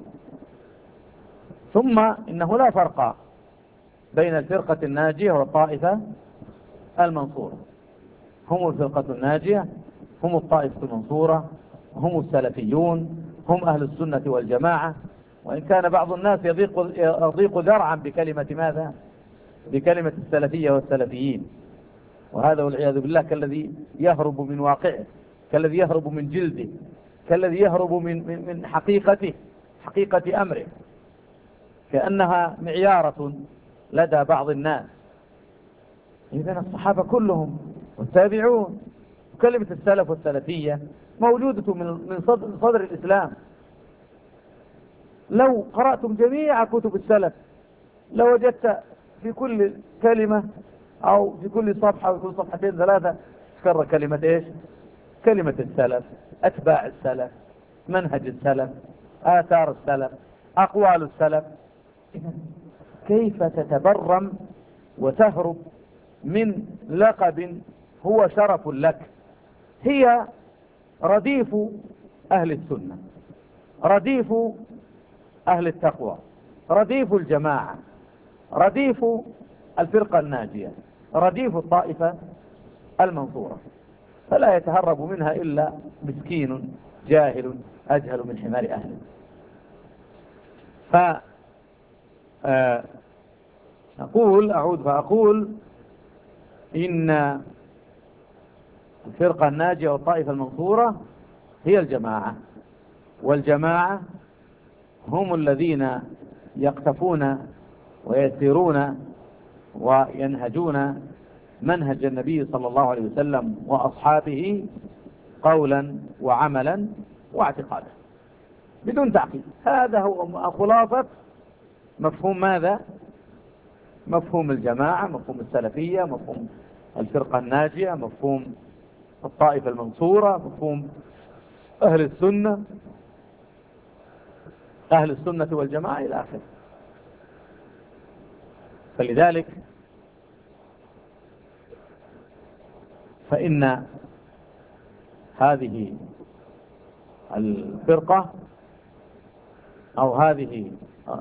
ثم إنه لا فرق بين الفرقة الناجية والطائفة المنصورة. هم الفرقة الناجية، هم الطائفة المنصورة، هم السلفيون، هم أهل السنة والجماعة. وإن كان بعض الناس يضيق, يضيق ذرعا بكلمة ماذا؟ بكلمة السلفية والسلفيين، وهذا والعياذ بالله كالذي يهرب من واقعه، كالذي يهرب من جلده، كالذي يهرب من, من, من حقيقته، حقيقة أمره، كأنها معيارة لدى بعض الناس. إذن الصحابة كلهم والتابعون، وكلمة السلف والسلفية موجودة من صدر, صدر الإسلام. لو قرأتم جميع كتب السلف لوجدت في كل كلمة أو في كل صفحة أو في كل صفحتين ثلاثة تكرر كلمة إيش؟ كلمة السلف، أتباع السلف، منهج السلف، آثار السلف، أقوال السلف. كيف تتبرم وتهرب من لقب هو شرف لك؟ هي رديف أهل السنة، رديف أهل التقوى، رديف الجماعة، رديف الفرقة الناجية، رديف الطائفة المنصورة. فلا يتهرب منها إلا مسكين جاهل أجهل من حمار أهله. فأقول أعود فأقول إن الفرقة الناجية والطائفة المنصورة هي الجماعة، والجماعة هم الذين يقتفون ويسيرون وينهجون منهج النبي صلى الله عليه وسلم وأصحابه قولا وعملا واعتقادا بدون تعقيد. هذا هو خلاصة مفهوم ماذا؟ مفهوم الجماعة، مفهوم السلفية، مفهوم الفرقة الناجية، مفهوم الطائفة المنصورة، مفهوم أهل السنة، أهل السنة والجماعة إلى آخره. فلذلك فإن هذه الفرقة أو هذه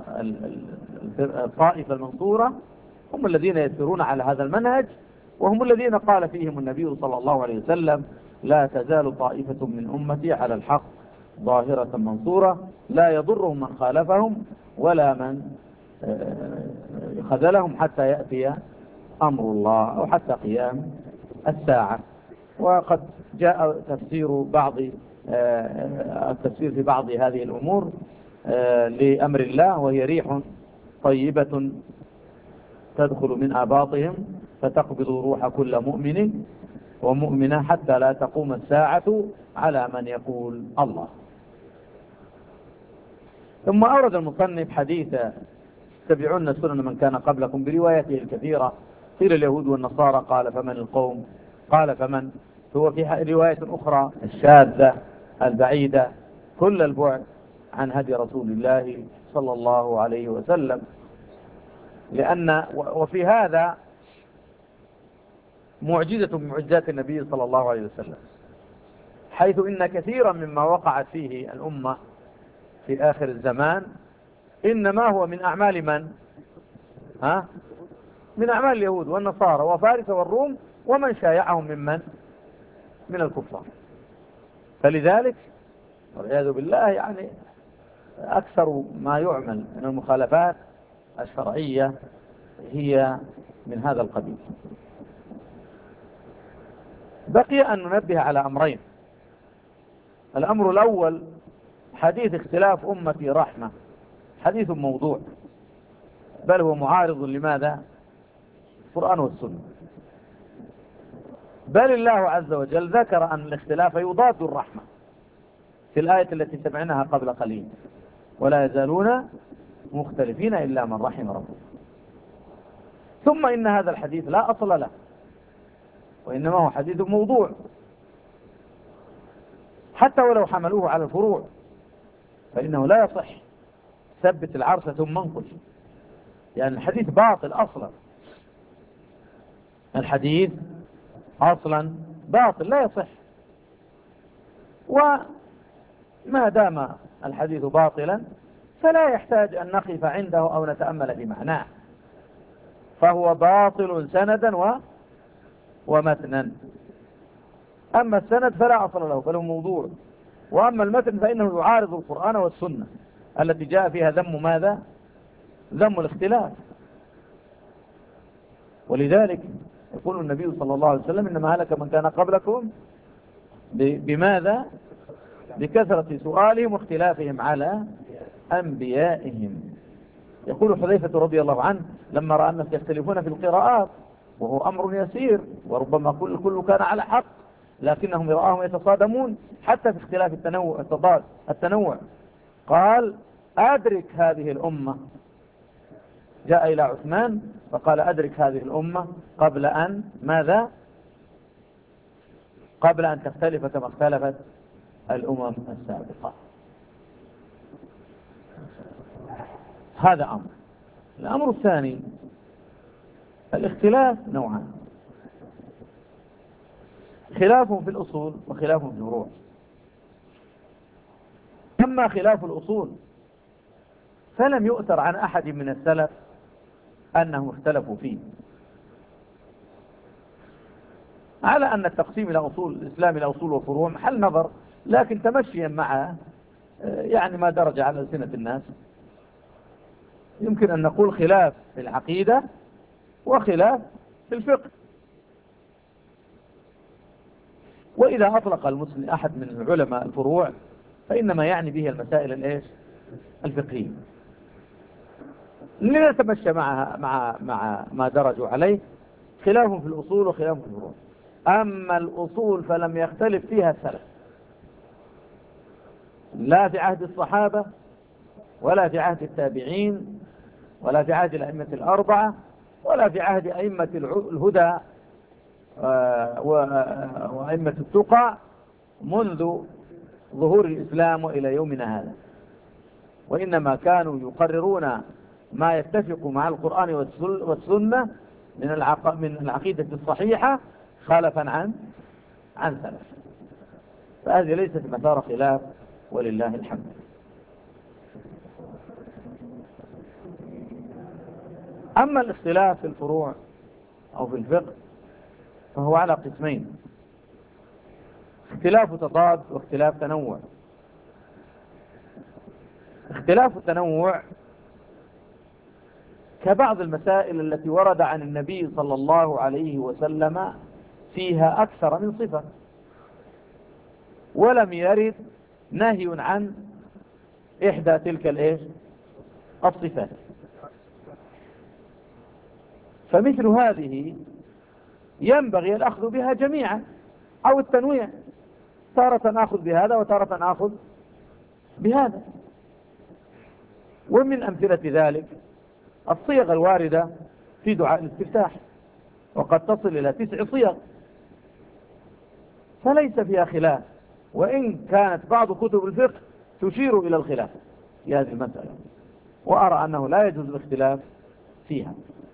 الطائفة المنصورة هم الذين يسيرون على هذا المنهج، وهم الذين قال فيهم النبي صلى الله عليه وسلم: لا تزال طائفة من أمتي على الحق ظاهرة منصورة لا يضرهم من خالفهم ولا من خذلهم حتى يأتي أمر الله أو حتى قيام الساعة. وقد جاء تفسير بعض التفسير في بعض هذه الأمور لأمر الله، وهي ريح طيبة تدخل من آباطهم فتقبض روح كل مؤمن ومؤمنة حتى لا تقوم الساعة على من يقول الله. ثم أورد المصنف حديث: تبعون سنن من كان قبلكم بروايته الكثيرة، قيل اليهود والنصارى، قال فمن القوم، قال فمن. هو في رواية أخرى الشاذة البعيدة كل البعد عن هدي رسول الله صلى الله عليه وسلم. لأن وفي هذا معجزة من معجزات النبي صلى الله عليه وسلم، حيث إن كثيرا مما وقعت فيه الأمة في آخر الزمان إنما هو من أعمال من؟ ها؟ من أعمال اليهود والنصارى وفارس والروم ومن شايعهم ممن؟ من الكفار. فلذلك والعياذ بالله يعني أكثر ما يعمل من المخالفات الشرعية هي من هذا القبيل. بقي أن ننبه على أمرين. الأمر الأول: حديث اختلاف أمتي رحمة حديث موضوع، بل هو معارض لماذا؟ القرآن والسنة. بل الله عز وجل ذكر أن الاختلاف يضاد الرحمة في الآية التي سمعناها قبل قليل: ولا يزالون مختلفين إلا من رحم ربه. ثم إن هذا الحديث لا أصل له، وإنما هو حديث موضوع، حتى ولو حملوه على الفروع فإنه لا يصح. ثبت العرش ثم انقل، يعني الحديث باطل أصلا. الحديث أصلا باطل لا يصح. وما دام الحديث باطلا فلا يحتاج أن نقف عنده أو نتأمل في معناه، فهو باطل سندا و... ومتنا. أما السند فلا أصل له بل هو موضوع، وأما المتن فإنه يعارض القرآن والسنة التي جاء فيها ذم ماذا؟ ذم الاختلاف. ولذلك يقول النبي صلى الله عليه وسلم: إنما هلك من كان قبلكم بماذا؟ بكثرة سؤالهم واختلافهم على أنبيائهم. يقول حذيفة رضي الله عنه لما رأى الناس يختلفون في القراءات وهو أمر يسير وربما كل كل كان على حق، لكنهم رآهم يتصادمون حتى في اختلاف التنوع التضاد التنوع، قال: أدرك هذه الأمة. جاء إلى عثمان فقال: أدرك هذه الأمة قبل أن ماذا؟ قبل أن تختلف كما اختلفت الأمم السابقة. هذا أمر. الأمر الثاني: الاختلاف نوعان: خلاف في الأصول وخلاف في الفروع. أما خلاف الأصول فلم يؤثر عن أحد من السلف أنهم اختلفوا فيه، على أن التقسيم إلى أصول الإسلام إلى أصول وفروع محل نظر، لكن تمشيا مع يعني ما درج على ألسنة الناس يمكن أن نقول خلاف في العقيدة وخلاف في الفقه. وإذا أطلق المسلم أحد من علماء الفروع فإنما يعني به المسائل الإيش الفقهية، لنتمشى معها مع مع ما درجوا عليه، خلاف في الأصول وخلاف في الفروع. أما الأصول فلم يختلف فيها السلف، لا في عهد الصحابة ولا في عهد التابعين ولا في عهد الأئمة الأربعة ولا في عهد أئمة الهدى وأئمة التقى منذ ظهور الإسلام وإلى يومنا هذا، وإنما كانوا يقررون ما يتفق مع القرآن والسنة من من العقيدة الصحيحة خلفا عن عن سلف. فهذه ليست مثار خلاف ولله الحمد. أما الاختلاف في الفروع أو في الفقه فهو على قسمين: اختلاف تضاد واختلاف تنوع. اختلاف التنوع كبعض المسائل التي ورد عن النبي صلى الله عليه وسلم فيها أكثر من صفة ولم يرد نهي عن إحدى تلك الإيش الصفات. فمثل هذه ينبغي الأخذ بها جميعا أو التنويع، تارة أخذ بهذا وتارة أخذ بهذا. ومن أمثلة ذلك الصيغ الواردة في دعاء الاستفتاح، وقد تصل إلى تسع صيغ فليس فيها خلاف، وإن كانت بعض كتب الفقه تشير إلى الخلاف في هذه المسألة، وأرى أنه لا يجوز الاختلاف فيها،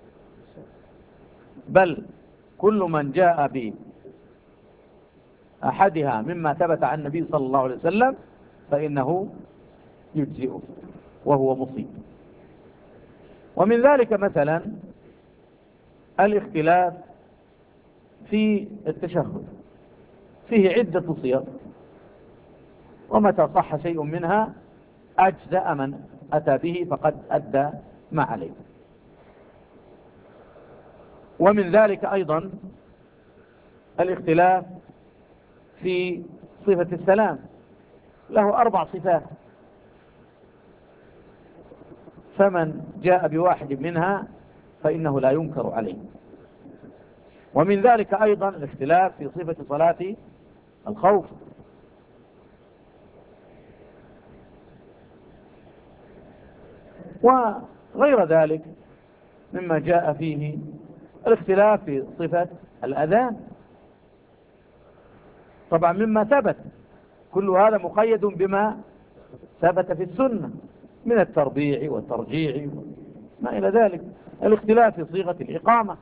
بل كل من جاء بأحدها مما ثبت عن النبي صلى الله عليه وسلم فإنه يجزئه وهو مصيب. ومن ذلك مثلا الاختلاف في التشهد، فيه عدة صيغ، ومتى صح شيء منها أجزأ من أتى به فقد أدى ما عليه. ومن ذلك أيضا الاختلاف في صفة السلام، له أربع صفات، فمن جاء بواحد منها فإنه لا ينكر عليه. ومن ذلك أيضا الاختلاف في صفة صلاة الخوف، وغير ذلك مما جاء فيه الاختلاف في صفة الأذان، طبعا مما ثبت، كل هذا مقيد بما ثبت في السنة من التربيع والترجيع ما إلى ذلك. الاختلاف في صيغة الإقامة،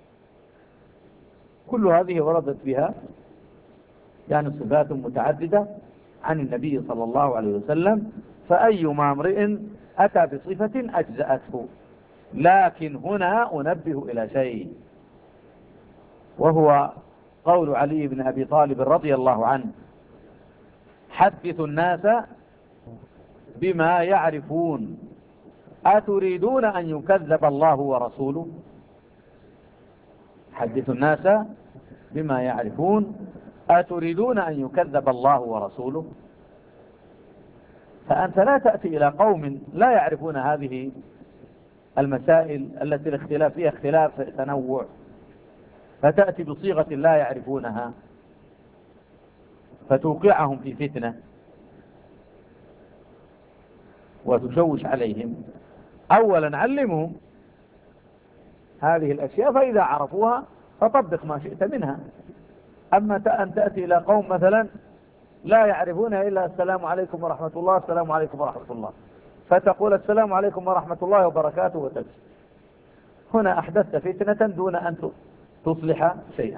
كل هذه وردت بها يعني صفات متعددة عن النبي صلى الله عليه وسلم، فأيما امرئ أتى بصفة أجزأته. لكن هنا أنبه إلى شيء، وهو قول علي بن أبي طالب رضي الله عنه: حدث الناس بما يعرفون أتريدون أن يكذب الله ورسوله. حدث الناس بما يعرفون أتريدون أن يكذب الله ورسوله. فأنت لا تأتي إلى قوم لا يعرفون هذه المسائل التي الاختلاف فيها اختلاف تنوع، فتأتي بصيغة لا يعرفونها فتوقعهم في فتنة وتشوش عليهم. أولا علمهم هذه الأشياء، فإذا عرفوها فطبق ما شئت منها. أما أن تأتي إلى قوم مثلا لا يعرفونها إلا السلام عليكم ورحمة الله السلام عليكم ورحمة الله، فتقول السلام عليكم ورحمة الله وبركاته وتجلس، هنا أحدثت فتنة دون أن تصلح شيئا.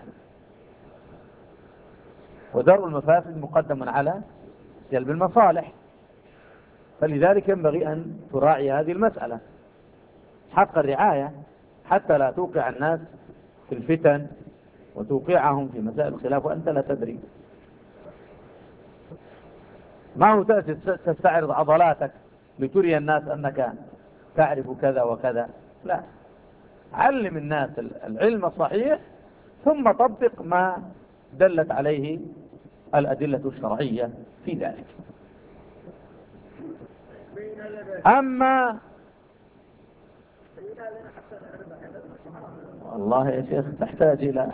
ودرء المفاسد مقدم على جلب المصالح، فلذلك ينبغي أن تراعي هذه المسألة حق الرعاية حتى لا توقع الناس في الفتن وتوقعهم في مسائل الخلاف وأنت لا تدري. ما هو تأتي تستعرض عضلاتك لتري الناس أنك تعرف كذا وكذا، لا، علم الناس العلم الصحيح ثم طبق ما دلت عليه الأدلة الشرعية في ذلك. أما والله يا شيخ تحتاج إلى،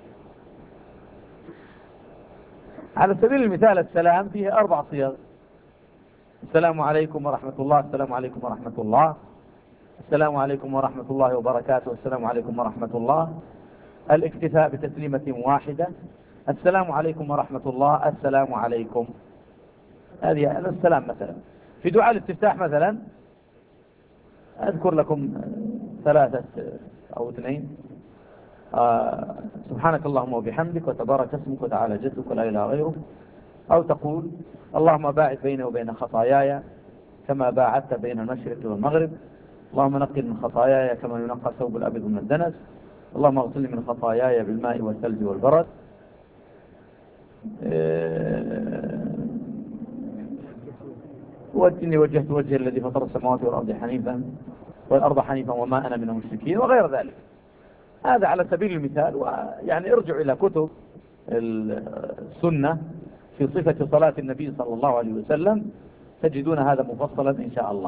على سبيل المثال السلام فيه أربع صيغ: السلام عليكم ورحمة الله، السلام عليكم ورحمة الله، السلام عليكم ورحمة الله وبركاته، السلام عليكم ورحمة الله، الاكتفاء بتسليمة واحدة، السلام عليكم ورحمة الله، السلام عليكم. هذه السلام. مثلا في دعاء الاستفتاح مثلا أذكر لكم ثلاثة أو اثنين: آه سبحانك اللهم وبحمدك وتبارك اسمك وتعالى جدك ولا إله غيرك. أو تقول: اللهم باعد بيني وبين خطاياي كما باعدت بين المشرق والمغرب، اللهم نقل من خطاياي كما ينقى الثوب الأبيض من الدنس، اللهم اغسلني من خطاياي بالماء والثلج والبرد. وإني وجهت وجهي الذي فطر السماوات والأرض حنيفا والأرض حنيفا وما أنا من المشركين، وغير ذلك. هذا على سبيل المثال. ويعني ارجع إلى كتب السنة في صفة صلاة النبي صلى الله عليه وسلم تجدون هذا مفصلا إن شاء الله.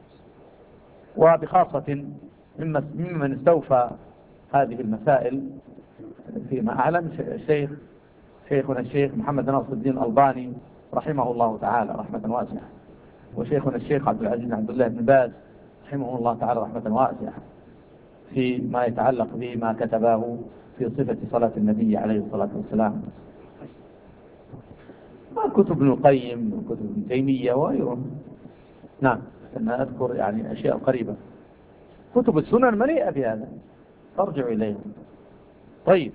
وبخاصة ممن استوفى هذه المسائل فيما أعلم الشيخ شيخنا الشيخ محمد ناصر الدين الألباني رحمه الله تعالى رحمة واسعة، وشيخنا الشيخ عبد العزيز عبد الله بن باز رحمه الله تعالى رحمة واسعة في ما يتعلق بما كتبه في صفة صلاة النبي عليه الصلاة والسلام. وكتب ابن القيم وكتب ابن تيمية وغيرهم. نعم، أنا أذكر يعني أشياء قريبة. كتب السنن مليئة بهذا، فارجعوا إليهم. طيب،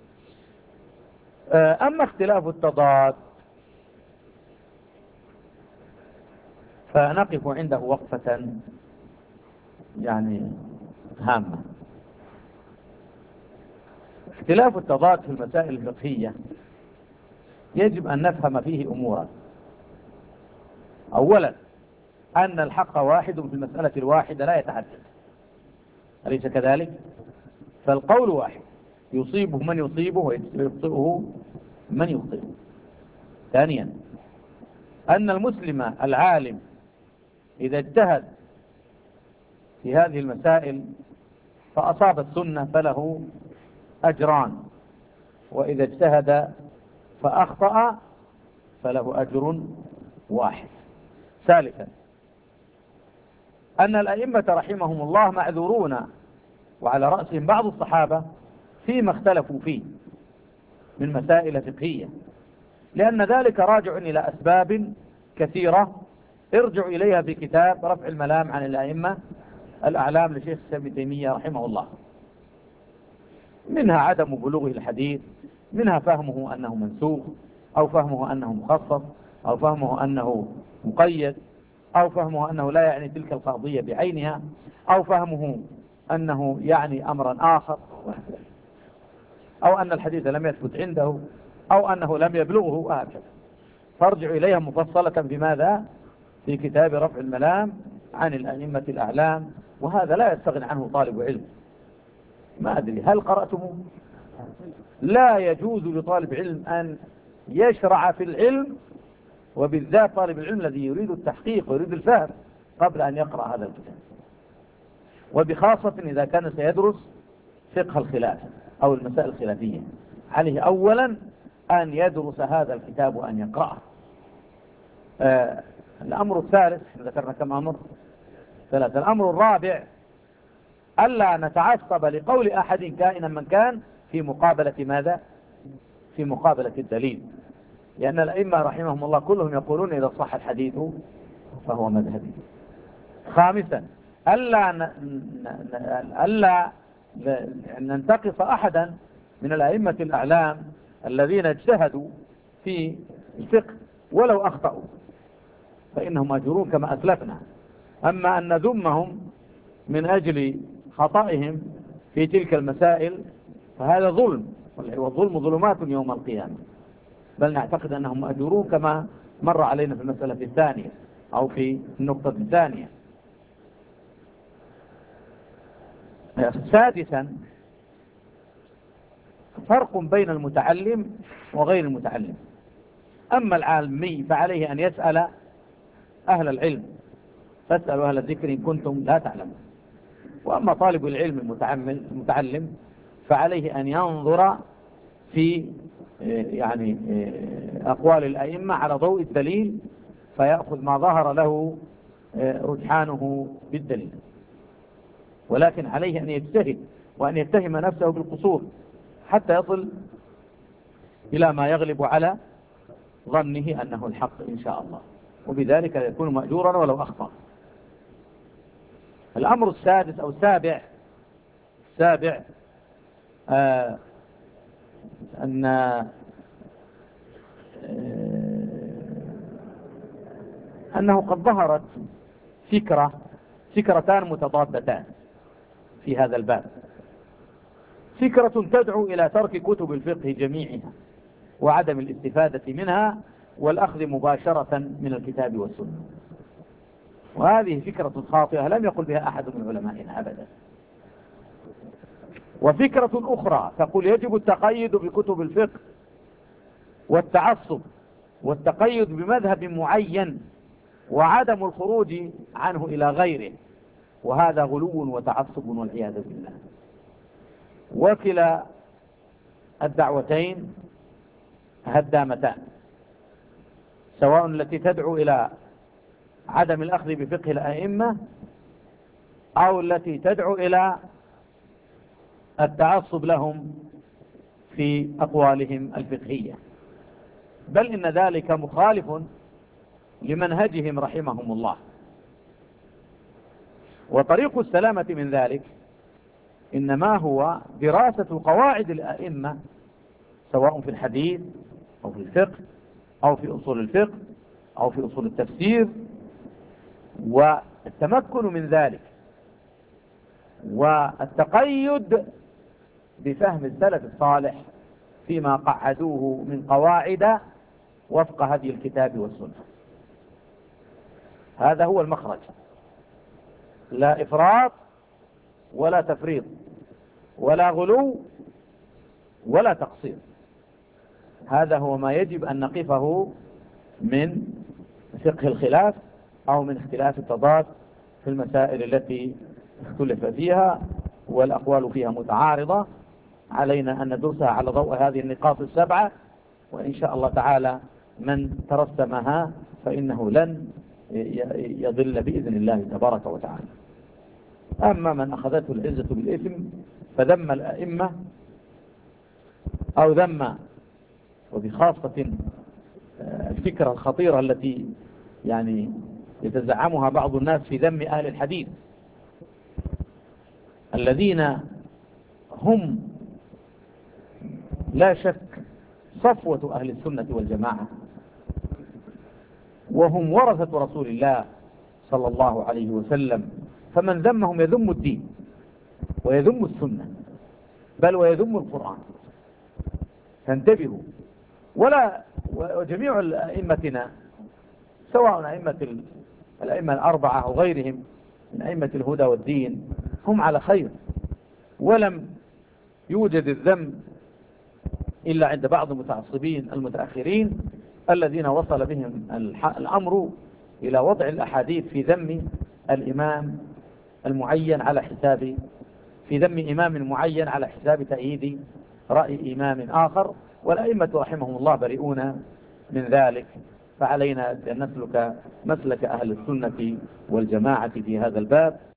أما اختلاف التضاد فنقف عنده وقفة يعني هامة. اختلاف التضاد في المسائل الفقهية يجب أن نفهم فيه أمورا. أولا، أن الحق واحد في المسألة الواحدة لا يتعدد، أليس كذلك؟ فالقول واحد يصيبه من يصيبه ويخطئه من يخطئه. ثانيا، أن المسلم العالم إذا اجتهد في هذه المسائل فأصاب السنة فله أجران، وإذا اجتهد فأخطأ فله أجر واحد. ثالثا، أن الأئمة رحمهم الله معذورون، وعلى رأسهم بعض الصحابة، فيما اختلفوا فيه من مسائل فقهية، لأن ذلك راجع إلى أسباب كثيرة ارجع إليها في كتاب رفع الملام عن الأئمة الأعلام لشيخ ابن تيمية رحمه الله. منها عدم بلوغه الحديث، منها فهمه أنه منسوخ، أو فهمه أنه مخصص، أو فهمه أنه مقيد، أو فهمه أنه لا يعني تلك القضية بعينها، أو فهمه أنه يعني أمرا آخر، أو أن الحديث لم يثبت عنده، أو أنه لم يبلغه، وهكذا. فارجع إليها مفصلة في ماذا؟ في كتاب رفع الملام عن الأئمة الأعلام، وهذا لا يستغني عنه طالب علم. ما أدري هل قرأتموه؟ لا يجوز لطالب علم أن يشرع في العلم، وبالذات طالب العلم الذي يريد التحقيق ويريد الفهم، قبل أن يقرأ هذا الكتاب. وبخاصة إذا كان سيدرس فقه الخلاف أو المسائل الخلافية، عليه أولا أن يدرس هذا الكتاب وأن يقرأه. آه الأمر الثالث، ذكرنا كم أمر؟ ثلاثة. الأمر الرابع، ألا نتعصب لقول أحد كائنا من كان في مقابلة ماذا؟ في مقابلة الدليل، لأن الأئمة رحمهم الله كلهم يقولون إذا صح الحديث فهو مذهبي. خامسا، ألا ن... ألا ننتقص أحدا من الأئمة الأعلام الذين اجتهدوا في الفقه ولو أخطأوا، فإنهم أجرون كما أسلفنا. أما أن نذمهم من أجل خطئهم في تلك المسائل فهذا ظلم والظلم ظلمات يوم القيامة، بل نعتقد أنهم مأجورون كما مر علينا في المسألة الثانية أو في النقطة الثانية. سادسا، فرق بين المتعلم وغير المتعلم. أما العالمي فعليه أن يسأل أهل العلم، فاسألوا أهل الذكر إن كنتم لا تعلمون. وأما طالب العلم المتعلم فعليه أن ينظر في يعني أقوال الأئمة على ضوء الدليل، فيأخذ ما ظهر له رجحانه بالدليل، ولكن عليه أن يجتهد وأن يتهم نفسه بالقصور حتى يصل إلى ما يغلب على ظنه أنه الحق إن شاء الله، وبذلك يكون مأجورا ولو أخطأ. الأمر السادس أو السابع السابع آه أن آه أنه قد ظهرت فكرة فكرتان متضادتان في هذا الباب. فكرة تدعو إلى ترك كتب الفقه جميعها وعدم الاستفادة منها والأخذ مباشرة من الكتاب والسنة، وهذه فكرة خاطئة لم يقل بها أحد من علمائنا أبدا. وفكرة أخرى تقول يجب التقيد بكتب الفقه والتعصب والتقيد بمذهب معين وعدم الخروج عنه إلى غيره، وهذا غلو وتعصب والعياذ بالله. وكلا الدعوتين هدامتان، سواء التي تدعو إلى عدم الأخذ بفقه الأئمة أو التي تدعو إلى التعصب لهم في أقوالهم الفقهية، بل إن ذلك مخالف لمنهجهم رحمهم الله. وطريق السلامة من ذلك إنما هو دراسة قواعد الأئمة سواء في الحديث أو في الفقه أو في أصول الفقه أو في أصول التفسير، والتمكن من ذلك والتقيد بفهم السلف الصالح فيما قعدوه من قواعد وفق هدي الكتاب والسنة. هذا هو المخرج، لا إفراط ولا تفريط ولا غلو ولا تقصير. هذا هو ما يجب أن نقفه من فقه الخلاف أو من اختلاف التضاد في المسائل التي اختلف فيها والأقوال فيها متعارضة. علينا أن ندرسها على ضوء هذه النقاط السبعة، وإن شاء الله تعالى من ترسمها فإنه لن يضل بإذن الله تبارك وتعالى. أما من أخذته العزة بالإثم فذم الأئمة أو ذم، وبخاصة الفكرة الخطيرة التي يعني يتزعمها بعض الناس في ذم أهل الحديث الذين هم لا شك صفوة أهل السنة والجماعة، وهم ورثة رسول الله صلى الله عليه وسلم، فمن ذمهم يذم الدين ويذم السنة بل ويذم القرآن. فانتبهوا. ولا وجميع أئمتنا سواء أئمة الأئمة الأربعة أو غيرهم من أئمة الهدى والدين هم على خير، ولم يوجد الذم إلا عند بعض المتعصبين المتأخرين الذين وصل بهم الأمر إلى وضع الأحاديث في ذم الإمام المعين على حساب في ذم إمام معين على حساب تأييد رأي إمام آخر، والأئمة رحمهم الله بريئون من ذلك. فعلينا أن نسلك مسلك أهل السنة والجماعة في هذا الباب.